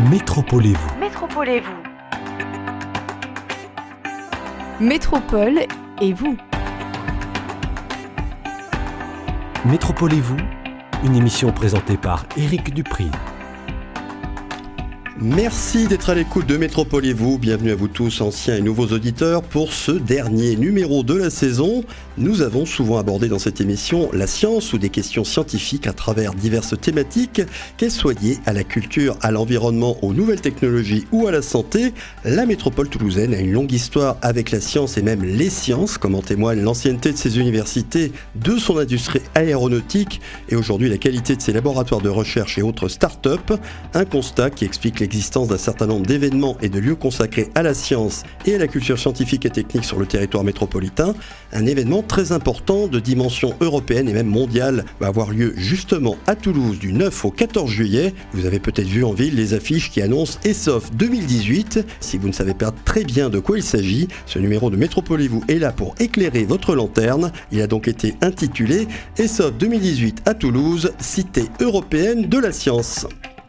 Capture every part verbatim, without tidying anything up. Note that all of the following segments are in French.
Métropolez-vous. Métropolez-vous. Métropole et vous. Métropolez-vous, une émission présentée par Éric Dupri. Merci d'être à l'écoute de Métropolez-vous. Bienvenue à vous tous, anciens et nouveaux auditeurs, pour ce dernier numéro de la saison. Nous avons souvent abordé dans cette émission la science ou des questions scientifiques à travers diverses thématiques, qu'elles soient liées à la culture, à l'environnement, aux nouvelles technologies ou à la santé. La métropole toulousaine a une longue histoire avec la science et même les sciences, comme en témoigne l'ancienneté de ses universités, de son industrie aéronautique et aujourd'hui la qualité de ses laboratoires de recherche et autres start-up. Un constat qui explique les l'existence d'un certain nombre d'événements et de lieux consacrés à la science et à la culture scientifique et technique sur le territoire métropolitain. Un événement très important de dimension européenne et même mondiale va avoir lieu justement à Toulouse du neuf au quatorze juillet. Vous avez peut-être vu en ville les affiches qui annoncent ESOF deux mille dix-huit. Si vous ne savez pas très bien de quoi il s'agit, ce numéro de Métropolez-vous est là pour éclairer votre lanterne. Il a donc été intitulé ESOF deux mille dix-huit à Toulouse, cité européenne de la science.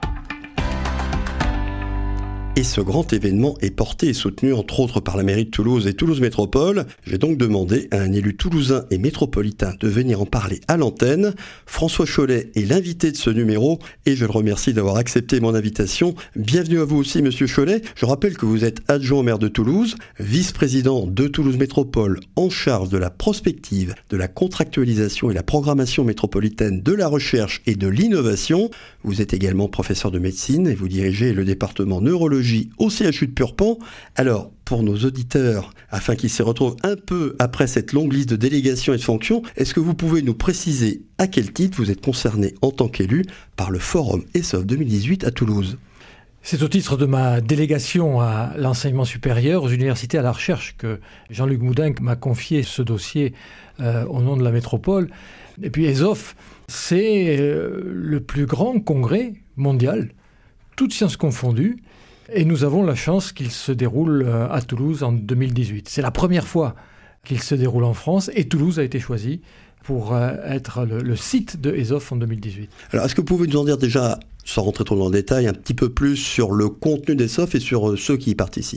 Et ce grand événement est porté et soutenu entre autres par la mairie de Toulouse et Toulouse Métropole. J'ai donc demandé à un élu toulousain et métropolitain de venir en parler à l'antenne. François Chollet est l'invité de ce numéro et je le remercie d'avoir accepté mon invitation. Bienvenue à vous aussi, monsieur Chollet. Je rappelle que vous êtes adjoint au maire de Toulouse, vice-président de Toulouse Métropole en charge de la prospective, de la contractualisation et la programmation métropolitaine de la recherche et de l'innovation. Vous êtes également professeur de médecine et vous dirigez le département neurologie au C H U de Purpan. Alors, pour nos auditeurs, afin qu'ils se retrouvent un peu après cette longue liste de délégations et de fonctions, est-ce que vous pouvez nous préciser à quel titre vous êtes concerné en tant qu'élu par le forum ESOF deux mille dix-huit à Toulouse ? C'est au titre de ma délégation à l'enseignement supérieur, aux universités, à la recherche, que Jean-Luc Moudin m'a confié ce dossier euh, au nom de la métropole. Et puis ESOF, c'est euh, le plus grand congrès mondial, toutes sciences confondues, et nous avons la chance qu'il se déroule euh, à Toulouse en deux mille dix-huit. C'est la première fois qu'il se déroule en France, et Toulouse a été choisi pour euh, être le, le site de ESOF en deux mille dix-huit. Alors, est-ce que vous pouvez nous en dire déjà, sans rentrer trop dans le détail, un petit peu plus sur le contenu d'ESOF et sur euh, ceux qui y participent ?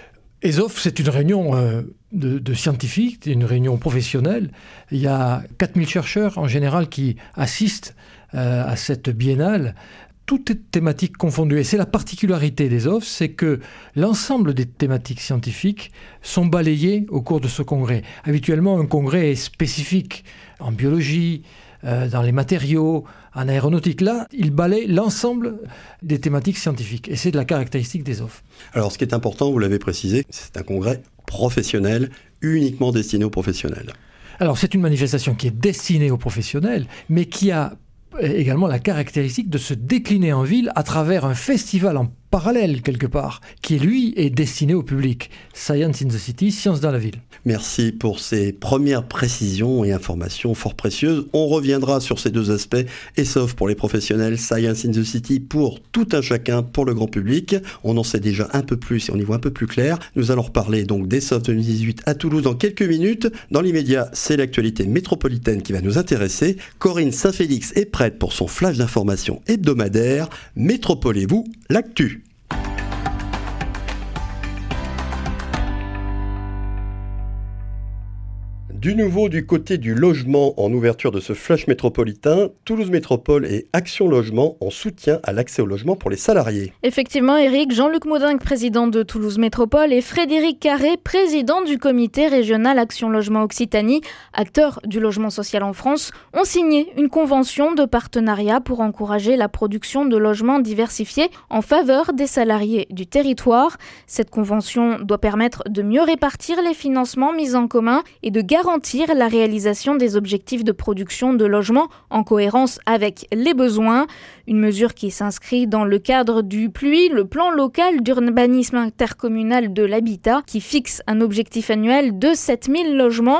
ESOF, c'est une réunion euh, de, de scientifiques, une réunion professionnelle. Il y a quatre mille chercheurs en général qui assistent euh, à cette biennale, toutes thématiques confondues. Et c'est la particularité des ESOF, c'est que l'ensemble des thématiques scientifiques sont balayées au cours de ce congrès. Habituellement, un congrès est spécifique en biologie, euh, dans les matériaux, en aéronautique. Là, il balaye l'ensemble des thématiques scientifiques. Et c'est de la caractéristique des ESOF. Alors, ce qui est important, vous l'avez précisé, c'est un congrès professionnel, uniquement destiné aux professionnels. Alors, c'est une manifestation qui est destinée aux professionnels, mais qui a également la caractéristique de se décliner en ville à travers un festival en parallèle quelque part, qui lui est destiné au public. Science in the City, Science dans la ville. Merci pour ces premières précisions et informations fort précieuses. On reviendra sur ces deux aspects, ESOF pour les professionnels, Science in the City pour tout un chacun, pour le grand public. On en sait déjà un peu plus et on y voit un peu plus clair. Nous allons reparler donc d'ESOF deux mille dix-huit à Toulouse dans quelques minutes. Dans l'immédiat, c'est l'actualité métropolitaine qui va nous intéresser. Corinne Saint-Félix est prête pour son flash d'information hebdomadaire. Métropolez-vous, l'actu. Du nouveau du côté du logement en ouverture de ce flash métropolitain, Toulouse Métropole et Action Logement en soutien à l'accès au logement pour les salariés. Effectivement, Eric, Jean-Luc Moudin, président de Toulouse Métropole, et Frédéric Carré, président du comité régional Action Logement Occitanie, acteur du logement social en France, ont signé une convention de partenariat pour encourager la production de logements diversifiés en faveur des salariés du territoire. Cette convention doit permettre de mieux répartir les financements mis en commun et de garantir garantir la réalisation des objectifs de production de logements en cohérence avec les besoins. Une mesure qui s'inscrit dans le cadre du P L U I, le plan local d'urbanisme intercommunal de l'habitat, qui fixe un objectif annuel de sept mille logements.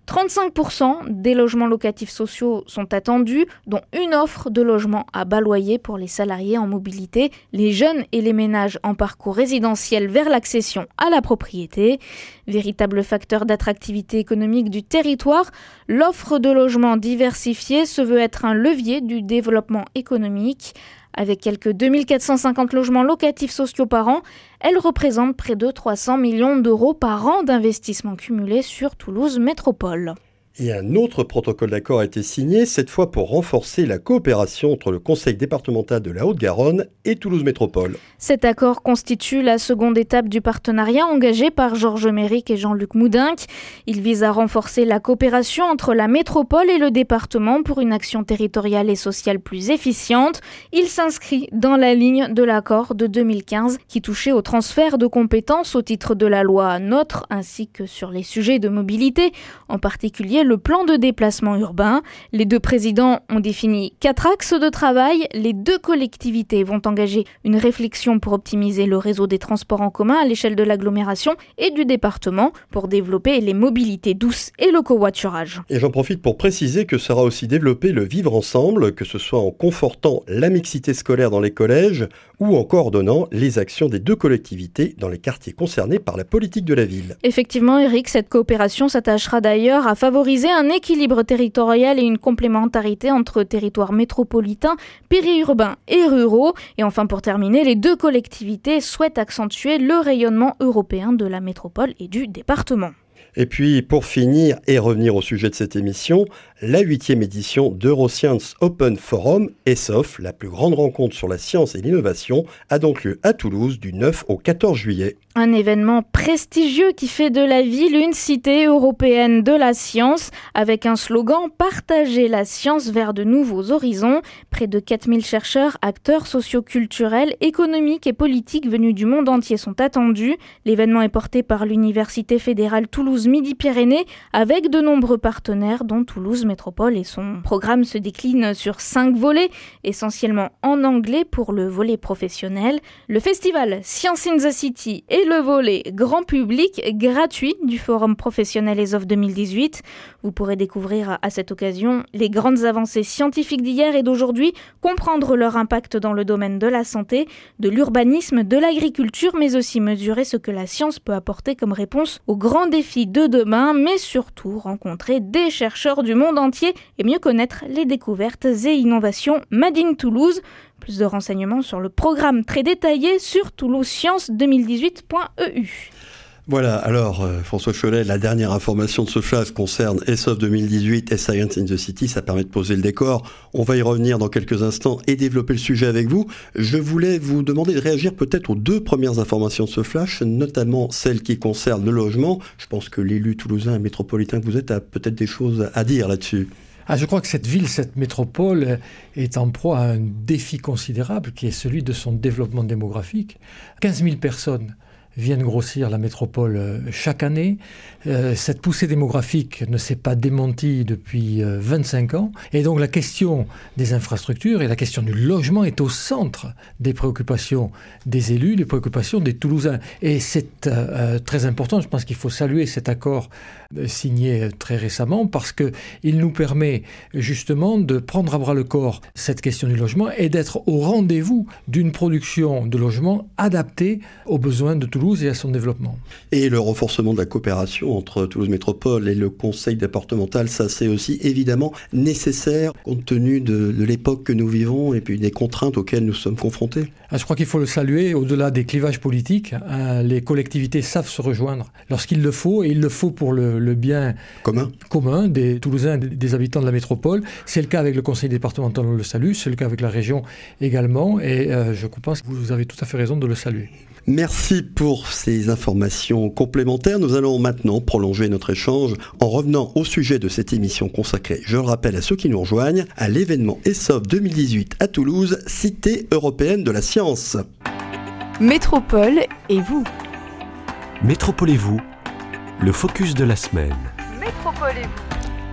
trente-cinq pour cent des logements locatifs sociaux sont attendus, dont une offre de logement à bas loyer pour les salariés en mobilité, les jeunes et les ménages en parcours résidentiel vers l'accession à la propriété. Véritable facteur d'attractivité économique du territoire, l'offre de logements diversifiée se veut être un levier du développement économique. Avec quelques deux mille quatre cent cinquante logements locatifs sociaux par an, elle représente près de trois cents millions d'euros par an d'investissement cumulé sur Toulouse Métropole. Et un autre protocole d'accord a été signé, cette fois pour renforcer la coopération entre le Conseil départemental de la Haute-Garonne et Toulouse Métropole. Cet accord constitue la seconde étape du partenariat engagé par Georges Méric et Jean-Luc Moudinque. Il vise à renforcer la coopération entre la métropole et le département pour une action territoriale et sociale plus efficiente. Il s'inscrit dans la ligne de l'accord de deux mille quinze qui touchait au transfert de compétences au titre de la loi NOTRe ainsi que sur les sujets de mobilité, en particulier le plan de déplacement urbain. Les deux présidents ont défini quatre axes de travail. Les deux collectivités vont engager une réflexion pour optimiser le réseau des transports en commun à l'échelle de l'agglomération et du département pour développer les mobilités douces et le covoiturage. Et j'en profite pour préciser que sera aussi développé le vivre ensemble, que ce soit en confortant la mixité scolaire dans les collèges ou en coordonnant les actions des deux collectivités dans les quartiers concernés par la politique de la ville. Effectivement, Eric, cette coopération s'attachera d'ailleurs à favoriser un équilibre territorial et une complémentarité entre territoires métropolitains, périurbains et ruraux. Et enfin, pour terminer, les deux collectivités souhaitent accentuer le rayonnement européen de la métropole et du département. Et puis, pour finir et revenir au sujet de cette émission, la huitième édition d'Euroscience Open Forum, E S O F, la plus grande rencontre sur la science et l'innovation, a donc lieu à Toulouse du neuf au quatorze juillet. Un événement prestigieux qui fait de la ville une cité européenne de la science, avec un slogan « Partager la science vers de nouveaux horizons ». Près de quatre mille chercheurs, acteurs socioculturels, économiques et politiques venus du monde entier sont attendus. L'événement est porté par l'Université fédérale Toulouse-Midi-Pyrénées, avec de nombreux partenaires, dont Toulouse Métropole, et son programme se décline sur cinq volets, essentiellement en anglais pour le volet professionnel. Le festival Science in the City et le volet grand public gratuit du forum professionnel E S O F deux mille dix-huit. Vous pourrez découvrir à cette occasion les grandes avancées scientifiques d'hier et d'aujourd'hui, comprendre leur impact dans le domaine de la santé, de l'urbanisme, de l'agriculture, mais aussi mesurer ce que la science peut apporter comme réponse aux grands défis de demain, mais surtout rencontrer des chercheurs du monde entier et mieux connaître les découvertes et innovations Made in Toulouse. Plus de renseignements sur le programme très détaillé sur toulouse science deux mille dix-huit point e u. Voilà, alors euh, François Cholet, la dernière information de ce flash concerne E S O F deux mille dix-huit et Science in the City, ça permet de poser le décor. On va y revenir dans quelques instants et développer le sujet avec vous. Je voulais vous demander de réagir peut-être aux deux premières informations de ce flash, notamment celles qui concernent le logement. Je pense que l'élu toulousain et métropolitain que vous êtes a peut-être des choses à dire là-dessus. Ah, je crois que cette ville, cette métropole est en proie à un défi considérable qui est celui de son développement démographique. quinze mille personnes viennent grossir la métropole chaque année. Euh, cette poussée démographique ne s'est pas démentie depuis euh, vingt-cinq ans. Et donc la question des infrastructures et la question du logement est au centre des préoccupations des élus, des préoccupations des Toulousains. Et c'est euh, très important. Je pense qu'il faut saluer cet accord euh, signé très récemment parce qu'il nous permet justement de prendre à bras le corps cette question du logement et d'être au rendez-vous d'une production de logements adaptée aux besoins de Toulouse et à son développement. Et le renforcement de la coopération entre Toulouse Métropole et le conseil départemental, ça c'est aussi évidemment nécessaire compte tenu de, de l'époque que nous vivons et puis des contraintes auxquelles nous sommes confrontés. Ah, je crois qu'il faut le saluer, au-delà des clivages politiques, hein, les collectivités savent se rejoindre lorsqu'il le faut, et il le faut pour le, le bien commun. commun des Toulousains, des, des habitants de la métropole. C'est le cas avec le conseil départemental, on le salue, c'est le cas avec la région également, et euh, je pense que vous avez tout à fait raison de le saluer. Merci pour ces informations complémentaires. Nous allons maintenant prolonger notre échange en revenant au sujet de cette émission consacrée, je le rappelle à ceux qui nous rejoignent, à l'événement E S O F deux mille dix-huit à Toulouse, Cité européenne de la science. Métropole et vous. Métropole et vous, le focus de la semaine. Métropole et vous.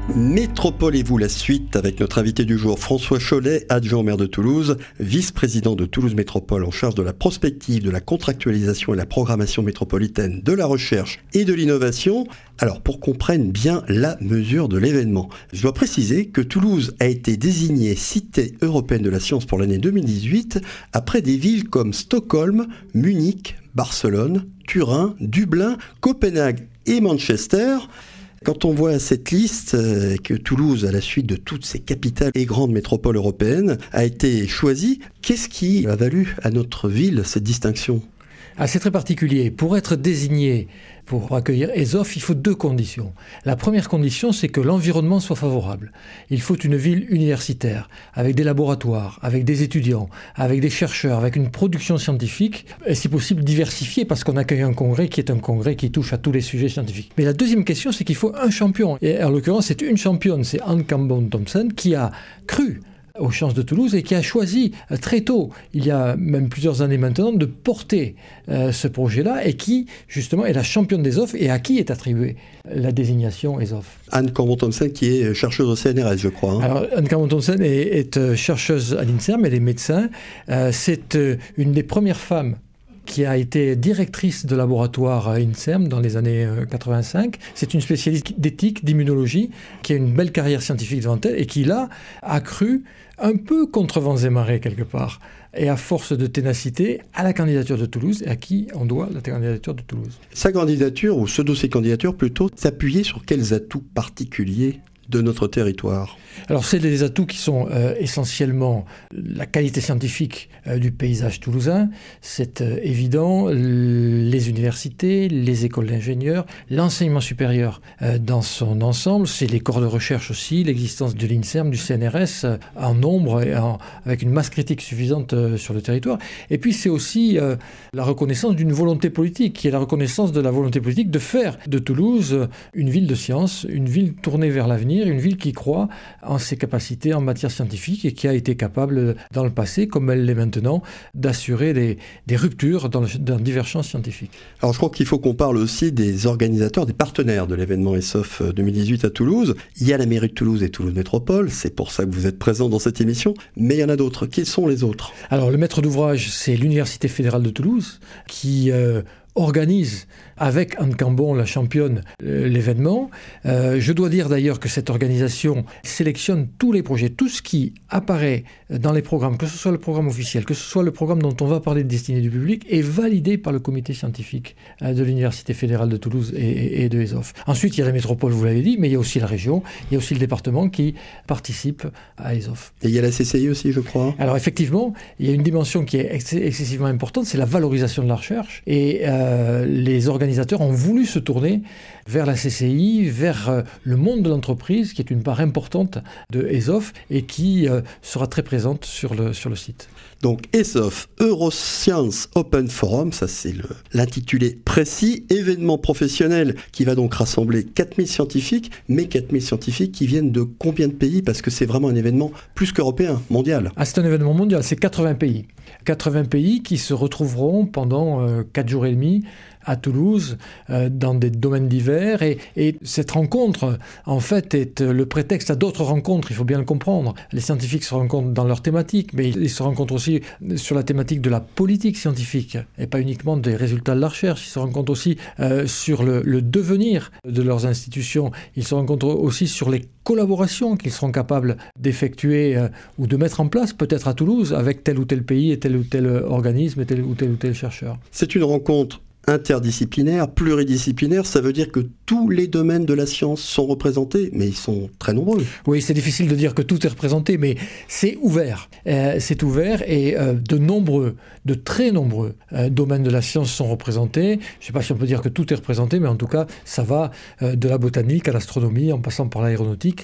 Métropole et vous, la suite avec notre invité du jour, François Chollet, adjoint au maire de Toulouse, vice-président de Toulouse Métropole en charge de la prospective, de la contractualisation et la programmation métropolitaine, de la recherche et de l'innovation. Alors, pour qu'on prenne bien la mesure de l'événement, je dois préciser que Toulouse a été désignée cité européenne de la science pour l'année deux mille dix-huit après des villes comme Stockholm, Munich, Barcelone, Turin, Dublin, Copenhague et Manchester. Quand on voit cette liste, euh, que Toulouse, à la suite de toutes ces capitales et grandes métropoles européennes, a été choisie, qu'est-ce qui a valu à notre ville cette distinction ? Ah, c'est très particulier. Pour être désigné pour accueillir ESOF, il faut deux conditions. La première condition, c'est que l'environnement soit favorable. Il faut une ville universitaire, avec des laboratoires, avec des étudiants, avec des chercheurs, avec une production scientifique, et si possible diversifiée, parce qu'on accueille un congrès qui est un congrès qui touche à tous les sujets scientifiques. Mais la deuxième question, c'est qu'il faut un champion. Et en l'occurrence, c'est une championne, c'est Anne Cambon-Thompson, qui a cru aux Sciences de Toulouse et qui a choisi euh, très tôt, il y a même plusieurs années maintenant, de porter euh, ce projet-là et qui, justement, est la championne d'ESOF et à qui est attribuée la désignation ESOF. Anne Cambon-Thompson qui est chercheuse au C N R S, je crois. Hein. Alors, Anne Cambon-Thompson est, est chercheuse à l'INSERM, elle est médecin. Euh, c'est euh, une des premières femmes qui a été directrice de laboratoire à INSERM dans les années quatre-vingt-cinq. C'est une spécialiste d'éthique, d'immunologie, qui a une belle carrière scientifique devant elle et qui, là, a cru un peu contre vents et marées, quelque part, et à force de ténacité, à la candidature de Toulouse, et à qui on doit la candidature de Toulouse. Sa candidature, ou ce dossier candidature plutôt, s'appuyait sur quels atouts particuliers de notre territoire ? Alors, c'est des atouts qui sont euh, essentiellement la qualité scientifique euh, du paysage toulousain. C'est euh, évident, les universités, les écoles d'ingénieurs, l'enseignement supérieur euh, dans son ensemble. C'est les corps de recherche aussi, l'existence de l'INSERM, du C N R S euh, en nombre et en, avec une masse critique suffisante euh, sur le territoire. Et puis, c'est aussi euh, la reconnaissance d'une volonté politique, qui est la reconnaissance de la volonté politique de faire de Toulouse une ville de science, une ville tournée vers l'avenir, une ville qui croit en ses capacités en matière scientifique et qui a été capable, dans le passé, comme elle l'est maintenant, d'assurer des, des ruptures dans, le, dans divers champs scientifiques. Alors je crois qu'il faut qu'on parle aussi des organisateurs, des partenaires de l'événement ESOF deux mille dix-huit à Toulouse. Il y a la mairie de Toulouse et Toulouse Métropole, c'est pour ça que vous êtes présents dans cette émission, mais il y en a d'autres. Quels sont les autres ? Alors le maître d'ouvrage, c'est l'Université fédérale de Toulouse, qui euh, organise avec Anne Cambon, la championne, euh, l'événement. Euh, je dois dire d'ailleurs que cette organisation sélectionne tous les projets, tout ce qui apparaît dans les programmes, que ce soit le programme officiel, que ce soit le programme dont on va parler de destinée du public, est validé par le comité scientifique euh, de l'Université fédérale de Toulouse et, et, et de ESOF. Ensuite, il y a la métropole, vous l'avez dit, mais il y a aussi la région, il y a aussi le département qui participe à ESOF. Et il y a la C C I aussi, je crois. Alors effectivement, il y a une dimension qui est ex- excessivement importante, c'est la valorisation de la recherche. Et euh, les organisateurs ont voulu se tourner vers la C C I, vers euh, le monde de l'entreprise, qui est une part importante de ESOF et qui euh, sera très présente sur le, sur le site. Donc ESOF, Euroscience Open Forum, ça c'est le, l'intitulé précis, événement professionnel qui va donc rassembler quatre mille scientifiques, mais quatre mille scientifiques qui viennent de combien de pays ? Parce que c'est vraiment un événement plus qu'européen, mondial. Ah, c'est un événement mondial, c'est quatre-vingts pays. quatre-vingts pays qui se retrouveront pendant euh, quatre jours et demi à Toulouse, euh, dans des domaines divers. Et, et cette rencontre, en fait, est le prétexte à d'autres rencontres, il faut bien le comprendre. Les scientifiques se rencontrent dans leur thématique, mais ils se rencontrent aussi sur la thématique de la politique scientifique, et pas uniquement des résultats de la recherche. Ils se rencontrent aussi euh, sur le, le devenir de leurs institutions. Ils se rencontrent aussi sur les collaborations qu'ils seront capables d'effectuer euh, ou de mettre en place, peut-être à Toulouse, avec tel ou tel pays et tel ou tel organisme et tel ou tel ou tel chercheur. C'est une rencontre interdisciplinaire, pluridisciplinaire, ça veut dire que tous les domaines de la science sont représentés, mais ils sont très nombreux. Oui, c'est difficile de dire que tout est représenté, mais c'est ouvert. Euh, c'est ouvert et euh, de nombreux, de très nombreux euh, domaines de la science sont représentés. Je ne sais pas si on peut dire que tout est représenté, mais en tout cas, ça va euh, de la botanique à l'astronomie, en passant par l'aéronautique.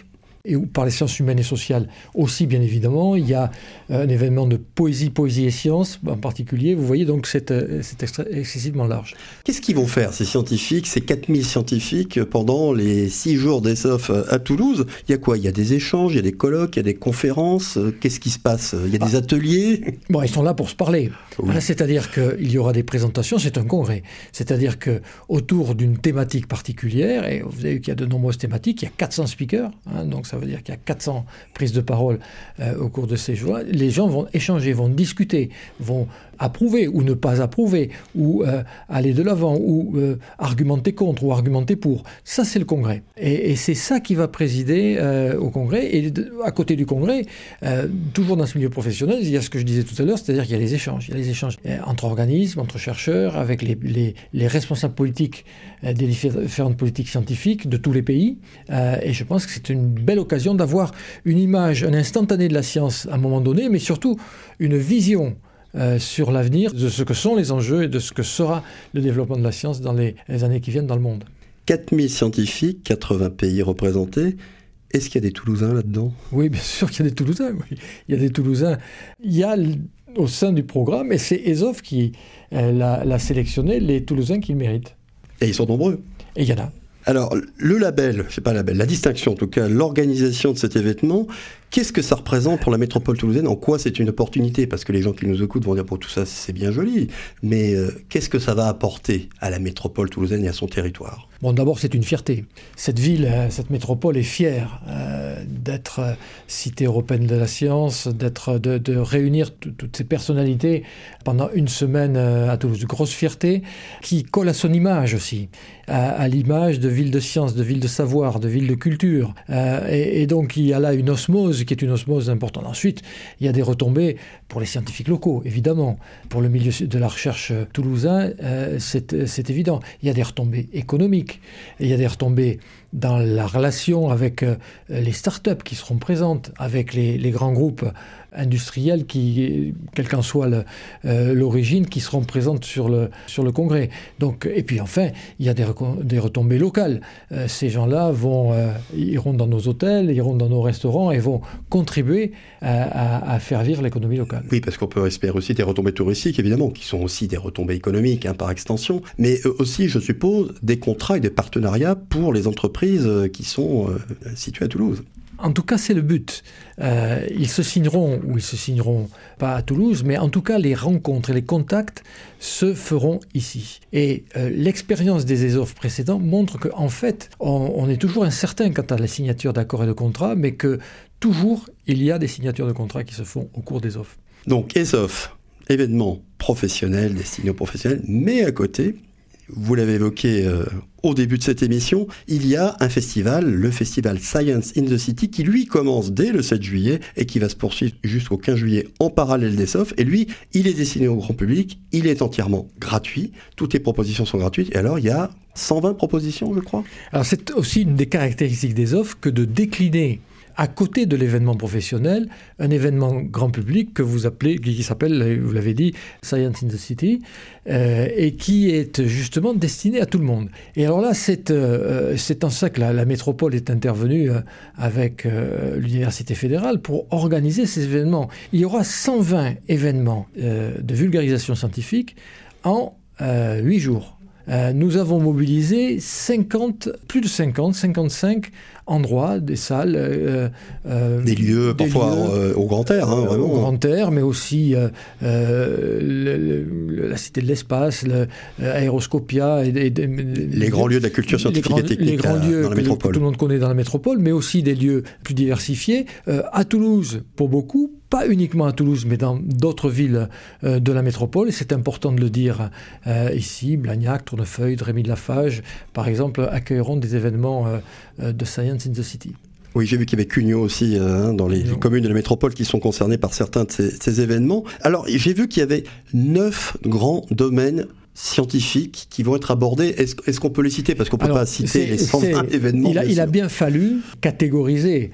et par les sciences humaines et sociales aussi, bien évidemment. Il y a un événement de poésie, poésie et sciences en particulier. Vous voyez, donc c'est, c'est extra- excessivement large. Qu'est-ce qu'ils vont faire, ces scientifiques, ces quatre mille scientifiques, pendant les six jours d'ESOF à Toulouse? Il y a quoi? Il y a des échanges, il y a des colloques, il y a des conférences. Qu'est-ce qui se passe? Il y a des ah. ateliers? Bon, ils sont là pour se parler. Oui. Hein, c'est-à-dire qu'il y aura des présentations, c'est un congrès. C'est-à-dire qu'autour d'une thématique particulière, et vous avez vu qu'il y a de nombreuses thématiques, il y a quatre cents speakers, hein, donc ça veut dire qu'il y a quatre cents prises de parole euh, au cours de ces jours-là. Les gens vont échanger, vont discuter, vont approuver ou ne pas approuver, ou euh, aller de l'avant, ou euh, argumenter contre, ou argumenter pour. Ça, c'est le congrès. Et, et c'est ça qui va présider euh, au congrès. Et de, à côté du congrès, euh, toujours dans ce milieu professionnel, il y a ce que je disais tout à l'heure, c'est-à-dire qu'il y a les échanges. Il y a les échanges entre organismes, entre chercheurs, avec les, les, les responsables politiques euh, des différentes politiques scientifiques de tous les pays. Euh, et je pense que c'est une belle occasion d'avoir une image, un instantané de la science à un moment donné, mais surtout une vision Euh, sur l'avenir de ce que sont les enjeux et de ce que sera le développement de la science dans les, les années qui viennent dans le monde. quatre mille scientifiques, quatre-vingts pays représentés. Est-ce qu'il y a des Toulousains là-dedans? Oui, bien sûr qu'il y a des Toulousains. Oui. Il y a des Toulousains. Il y a au sein du programme, et c'est ESOF qui euh, l'a, l'a sélectionné, les Toulousains qui le méritent. Et ils sont nombreux. Et il y en a. Alors, le label, c'est pas label, la distinction en tout cas, l'organisation de cet événement, qu'est-ce que ça représente pour la métropole toulousaine? En quoi c'est une opportunité? Parce que les gens qui nous écoutent vont dire, bon, tout ça c'est bien joli, mais euh, qu'est-ce que ça va apporter à la métropole toulousaine et à son territoire? Bon, d'abord, c'est une fierté. Cette ville, cette métropole est fière euh, d'être cité européenne de la science, d'être, de, de réunir t- toutes ces personnalités pendant une semaine euh, à Toulouse. Grosse fierté qui colle à son image aussi, à, à l'image de ville de science, de ville de savoir, de ville de culture. Euh, et, et donc, il y a là une osmose qui est une osmose importante. Ensuite, il y a des retombées pour les scientifiques locaux, évidemment. Pour le milieu de la recherche toulousain, euh, c'est, c'est évident. Il y a des retombées économiques. Et il y a des retombées dans la relation avec euh, les startups qui seront présentes, avec les, les grands groupes industriels, qui, quelle qu'en soit le, euh, l'origine, qui seront présentes sur le, sur le congrès. Donc, et puis enfin, il y a des, des retombées locales. Euh, ces gens-là vont, euh, iront dans nos hôtels, iront dans nos restaurants et vont contribuer à, à, à faire vivre l'économie locale. Oui, parce qu'on peut espérer aussi des retombées touristiques, évidemment, qui sont aussi des retombées économiques, hein, par extension, mais euh, aussi, je suppose, des contrats et des partenariats pour les entreprises qui sont euh, situées à Toulouse. En tout cas, c'est le but. Euh, ils se signeront, ou ils se signeront pas à Toulouse, mais en tout cas, les rencontres et les contacts se feront ici. Et euh, l'expérience des ESOF précédents montre qu'en fait, on, on est toujours incertain quant à la signature d'accords et de contrats, mais que toujours, il y a des signatures de contrats qui se font au cours des ESOF. Donc, ESOF, événement professionnel, destiné aux professionnels, mais à côté, vous l'avez évoqué euh, au début de cette émission, il y a un festival, le festival Science in the City, qui lui commence dès le sept juillet et qui va se poursuivre jusqu'au quinze juillet en parallèle d'ESOF. Et lui, il est destiné au grand public, il est entièrement gratuit, toutes les propositions sont gratuites. Et alors, il y a cent vingt propositions, je crois. Alors, c'est aussi une des caractéristiques d'ESOF que de décliner à côté de l'événement professionnel, un événement grand public que vous appelez, qui s'appelle, vous l'avez dit, Science in the City, euh, et qui est justement destiné à tout le monde. Et alors là, c'est, euh, c'est en ça que la, la métropole est intervenue euh, avec euh, l'Université fédérale pour organiser ces événements. Il y aura cent vingt événements euh, de vulgarisation scientifique en euh, huit jours. Euh, nous avons mobilisé cinquante, plus de cinquante, cinquante-cinq endroits, des salles. Euh, euh, des lieux, des parfois lieux, euh, au grand air, hein, vraiment. Au grand air, mais aussi euh, euh, le, le, la Cité de l'Espace, le, euh, Aéroscopia. Et, et, et, les grands lieux de la culture scientifique grands, et technique les grands à, lieux dans la métropole. Que tout le monde connaît dans la métropole, mais aussi des lieux plus diversifiés. Euh, à Toulouse, pour beaucoup, pas uniquement à Toulouse, mais dans d'autres villes euh, de la métropole. Et c'est important de le dire euh, ici. Blagnac, Tournefeuille, Rémy-de-Lafage, par exemple, accueilleront des événements euh, de Science in the City. Oui, j'ai vu qu'il y avait Cugnot aussi hein, dans les, les communes de la métropole qui sont concernées par certains de ces, ces événements. Alors, j'ai vu qu'il y avait neuf grands domaines scientifiques qui vont être abordés. Est-ce, est-ce qu'on peut les citer? Parce qu'on ne peut Alors, pas citer les cent vingt événements. Il a, il a bien fallu catégoriser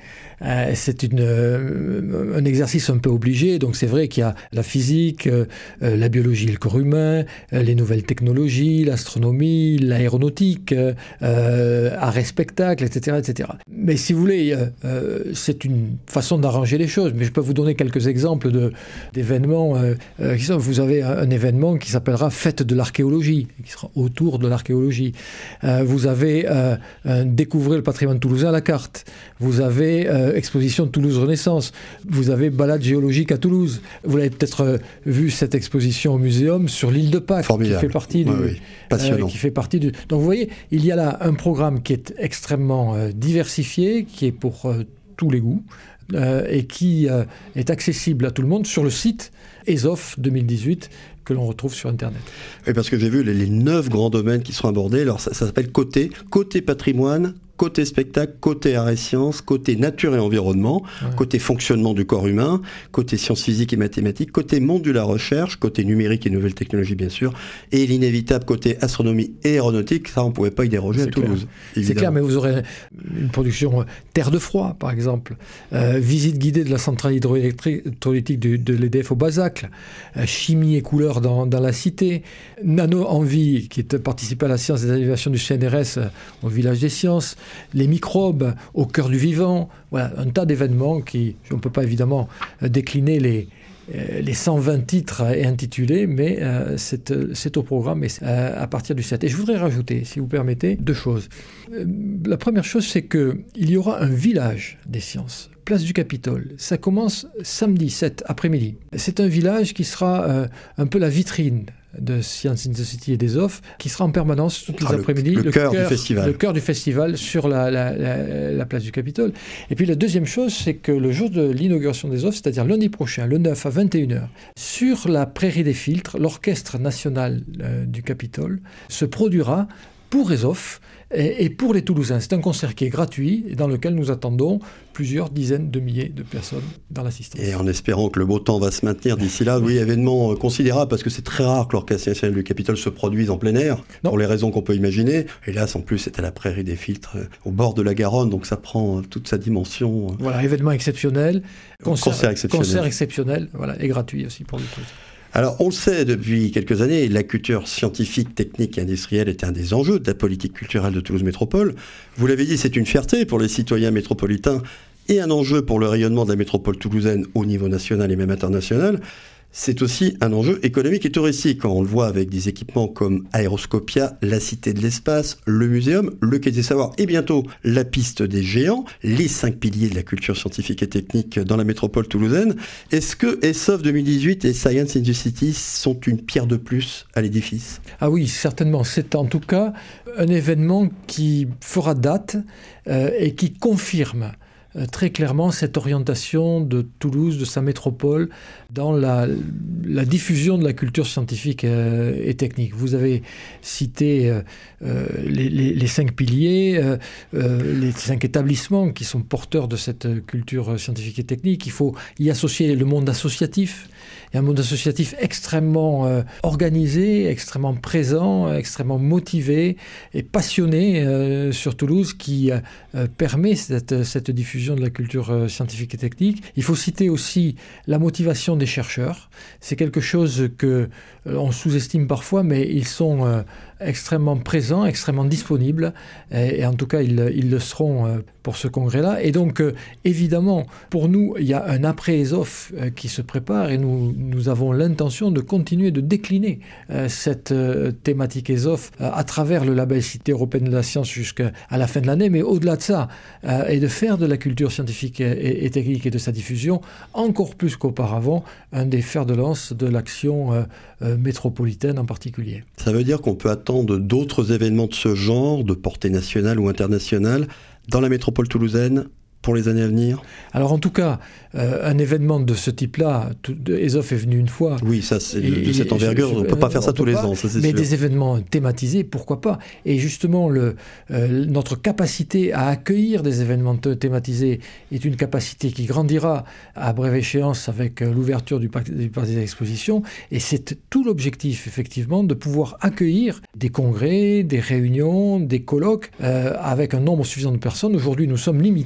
Euh, c'est une, euh, un exercice un peu obligé, donc c'est vrai qu'il y a la physique, euh, la biologie et le corps humain, euh, les nouvelles technologies, l'astronomie, l'aéronautique, euh, arts et spectacles, et cetera, et cetera. Mais si vous voulez, euh, euh, c'est une façon d'arranger les choses, mais je peux vous donner quelques exemples de, d'événements. Euh, euh, qui sont, vous avez un, un événement qui s'appellera Fête de l'archéologie, qui sera autour de l'archéologie. Euh, vous avez euh, un Découvrir le patrimoine toulousain à la carte. Vous avez euh, Exposition de Toulouse Renaissance. Vous avez Balade géologique à Toulouse. Vous avez peut-être euh, vu cette exposition au muséum sur l'île de Pâques, Formidable. qui fait partie du, oui, oui. Passionnant. Euh, qui fait partie du. Donc vous voyez, il y a là un programme qui est extrêmement euh, diversifié, qui est pour euh, tous les goûts euh, et qui euh, est accessible à tout le monde sur le site E S O F deux mille dix-huit que l'on retrouve sur Internet. Oui, parce que j'ai vu les, les neuf grands domaines qui seront abordés. Alors ça, ça s'appelle côté, côté patrimoine, côté spectacle, côté arts et sciences, côté nature et environnement, ouais. Côté fonctionnement du corps humain, côté sciences physiques et mathématiques, côté monde de la recherche, côté numérique et nouvelles technologies bien sûr, et l'inévitable côté astronomie et aéronautique. Ça, on ne pouvait pas y déroger C'est à Toulouse. Clair. C'est clair, mais vous aurez une production Terre de froid, par exemple, euh, visite guidée de la centrale hydroélectrique de, de l'E D F au Bazacle, euh, chimie et couleurs dans, dans la cité, Nano Envie, qui est participé à la science des animations du C N R S euh, au Village des Sciences, les microbes au cœur du vivant, voilà, un tas d'événements qui, on ne peut pas évidemment décliner les, les cent vingt titres et intitulés, mais euh, c'est, c'est au programme et euh, à partir du sept. Et je voudrais rajouter, si vous permettez, deux choses. Euh, la première chose, c'est qu'il y aura un village des sciences, place du Capitole. Ça commence samedi sept après-midi. C'est un village qui sera euh, un peu la vitrine de Science in the City et des O F, qui sera en permanence toutes les ah, après-midi. Le, le, le cœur du festival. Le cœur du festival sur la, la, la, la place du Capitole. Et puis la deuxième chose, c'est que le jour de l'inauguration des O F, c'est-à-dire lundi prochain, le neuf à vingt et une heures, sur la Prairie des Filtres, l'Orchestre national euh, du Capitole se produira pour E S O F et, et pour les Toulousains. C'est un concert qui est gratuit et dans lequel nous attendons plusieurs dizaines de milliers de personnes dans l'assistance. Et en espérant que le beau temps va se maintenir d'ici là, oui, événement considérable, parce que c'est très rare que l'Orchestre national du Capitole se produise en plein air, non. Pour les raisons qu'on peut imaginer. Hélas, en plus, c'est à la Prairie des Filtres, au bord de la Garonne, donc ça prend toute sa dimension. Voilà, événement exceptionnel, concert, concert exceptionnel, concert exceptionnel, voilà, et gratuit aussi pour les tous. Alors, on le sait depuis quelques années, la culture scientifique, technique et industrielle est un des enjeux de la politique culturelle de Toulouse Métropole. Vous l'avez dit, c'est une fierté pour les citoyens métropolitains et un enjeu pour le rayonnement de la métropole toulousaine au niveau national et même international. C'est aussi un enjeu économique et touristique. On le voit avec des équipements comme Aéroscopia, la Cité de l'Espace, le Muséum, le Quai des Savoirs et bientôt la Piste des Géants, les cinq piliers de la culture scientifique et technique dans la métropole toulousaine. Est-ce que E S O F deux mille dix-huit et Science in the City sont une pierre de plus à l'édifice ? Ah oui, certainement. C'est en tout cas un événement qui fera date euh, et qui confirme très clairement cette orientation de Toulouse, de sa métropole, dans la, la diffusion de la culture scientifique euh, et technique. Vous avez cité euh, les, les, les cinq piliers, euh, euh, les cinq établissements qui sont porteurs de cette culture scientifique et technique. Il faut y associer le monde associatif. Il y a un monde associatif extrêmement euh, organisé, extrêmement présent, extrêmement motivé et passionné euh, sur Toulouse qui euh, permet cette, cette diffusion de la culture euh, scientifique et technique. Il faut citer aussi la motivation des chercheurs. C'est quelque chose que euh, on sous-estime parfois, mais ils sont euh, extrêmement présents, extrêmement disponibles, et, et en tout cas, ils, ils le seront euh, pour ce congrès-là. Et donc, euh, évidemment, pour nous, il y a un après-E S O F euh, qui se prépare, et nous, nous avons l'intention de continuer de décliner euh, cette euh, thématique E S O F euh, à travers le label Cité européenne de la science jusqu'à la fin de l'année, mais au-delà de ça, euh, et de faire de la culture scientifique et, et, et technique et de sa diffusion, encore plus qu'auparavant, un des fers de lance de l'action euh, euh, métropolitaine en particulier. Ça veut dire qu'on peut attendre d'autres événements de ce genre, de portée nationale ou internationale, dans la métropole toulousaine pour les années à venir ? Alors en tout cas, euh, un événement de ce type-là, E S O F est venu une fois. Oui, ça c'est et, de cette envergure, je, je, on ne peut pas faire ça tous les pas, ans, ça c'est mais sûr. Des événements thématisés, pourquoi pas ? Et justement, le, euh, notre capacité à accueillir des événements thématisés est une capacité qui grandira à brève échéance avec l'ouverture du parc des expositions. Et c'est tout l'objectif, effectivement, de pouvoir accueillir des congrès, des réunions, des colloques, euh, avec un nombre suffisant de personnes. Aujourd'hui, nous sommes limités parce que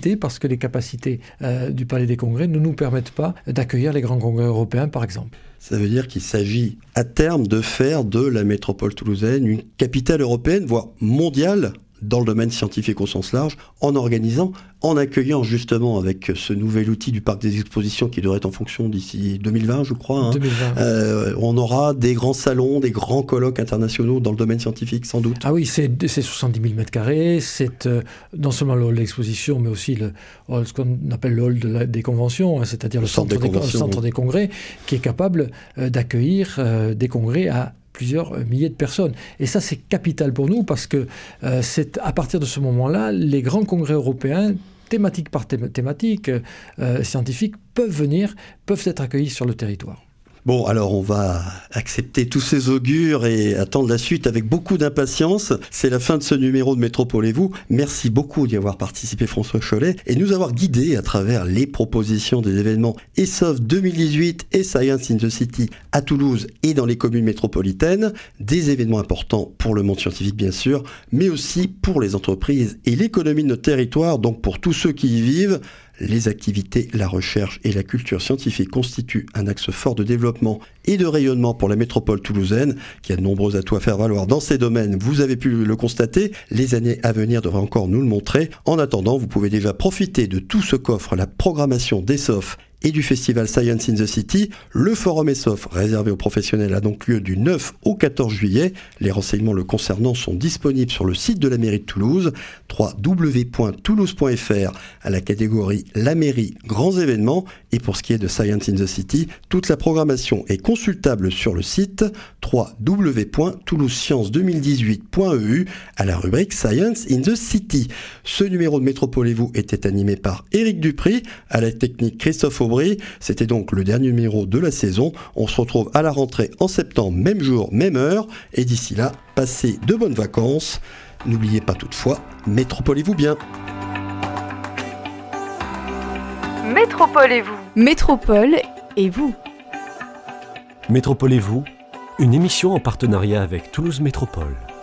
que les capacités euh, du Palais des Congrès ne nous permettent pas d'accueillir les grands congrès européens, par exemple. Ça veut dire qu'il s'agit à terme de faire de la métropole toulousaine une capitale européenne, voire mondiale, dans le domaine scientifique au sens large, en organisant, en accueillant justement avec ce nouvel outil du parc des expositions qui devrait être en fonction d'ici deux mille vingt, je crois. Hein. deux mille vingt. Euh, on aura des grands salons, des grands colloques internationaux dans le domaine scientifique, sans doute. Ah oui, c'est, c'est soixante-dix mille mètres carrés, c'est euh, non seulement le hall d'exposition, mais aussi le, ce qu'on appelle le hall de la, des conventions, hein, c'est-à-dire le, le centre, des, des, le centre des congrès, qui est capable euh, d'accueillir euh, des congrès à plusieurs milliers de personnes. Et ça, c'est capital pour nous parce que euh, c'est à partir de ce moment-là, les grands congrès européens, thématique par thé- thématique, euh, scientifiques, peuvent venir, peuvent être accueillis sur le territoire. Bon, alors on va accepter tous ces augures et attendre la suite avec beaucoup d'impatience. C'est la fin de ce numéro de Métropole et vous. Merci beaucoup d'y avoir participé, François Chollet, et nous avoir guidés à travers les propositions des événements ESOF deux mille dix-huit et Science in the City à Toulouse et dans les communes métropolitaines. Des événements importants pour le monde scientifique, bien sûr, mais aussi pour les entreprises et l'économie de notre territoire, donc pour tous ceux qui y vivent. Les activités, la recherche et la culture scientifique constituent un axe fort de développement et de rayonnement pour la métropole toulousaine, qui a de nombreux atouts à faire valoir dans ces domaines. Vous avez pu le constater, les années à venir devraient encore nous le montrer. En attendant, vous pouvez déjà profiter de tout ce qu'offre la programmation d'ESOF et du festival Science in the City. Le forum ESOF réservé aux professionnels a donc lieu du neuf au quatorze juillet. Les renseignements le concernant sont disponibles sur le site de la mairie de Toulouse, w w w point toulouse point f r, à la catégorie La mairie grands événements. Et pour ce qui est de Science in the City, toute la programmation est consultable sur le site w w w point toulouse science deux mille dix-huit point e u à la rubrique Science in the City. Ce numéro de Métropole et vous était animé par Éric Dupry, à la technique Christophe Aubry. C'était donc le dernier numéro de la saison. On se retrouve à la rentrée en septembre, même jour, même heure. Et d'ici là, passez de bonnes vacances. N'oubliez pas toutefois, métropolez-vous bien. Métropole et vous. Métropole et vous. Métropole et vous, une émission en partenariat avec Toulouse Métropole.